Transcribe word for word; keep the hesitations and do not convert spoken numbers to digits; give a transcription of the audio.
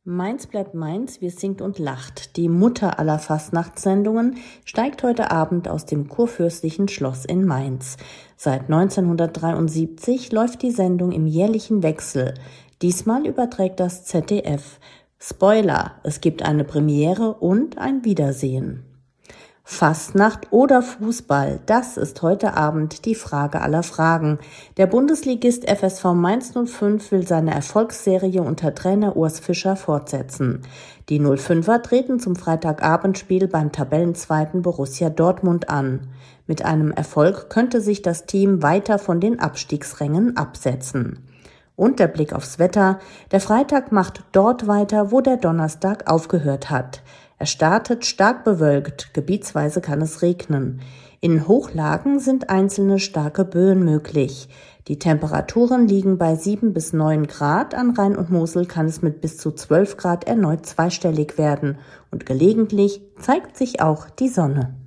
Mainz bleibt Mainz, wir singt und lacht. Die Mutter aller Fastnachtssendungen steigt heute Abend aus dem kurfürstlichen Schloss in Mainz. Seit neunzehnhundertdreiundsiebzig läuft die Sendung im jährlichen Wechsel. Diesmal überträgt das Z D F. Spoiler, es gibt eine Premiere und ein Wiedersehen. Fastnacht oder Fußball, das ist heute Abend die Frage aller Fragen. Der Bundesligist F S V Mainz null fünf will seine Erfolgsserie unter Trainer Urs Fischer fortsetzen. Die null fünfer treten zum Freitagabendspiel beim Tabellenzweiten Borussia Dortmund an. Mit einem Erfolg könnte sich das Team weiter von den Abstiegsrängen absetzen. Und der Blick aufs Wetter. Der Freitag macht dort weiter, wo der Donnerstag aufgehört hat. Er startet stark bewölkt, gebietsweise kann es regnen. In Hochlagen sind einzelne starke Böen möglich. Die Temperaturen liegen bei sieben bis neun Grad, an Rhein und Mosel kann es mit bis zu zwölf Grad erneut zweistellig werden und gelegentlich zeigt sich auch die Sonne.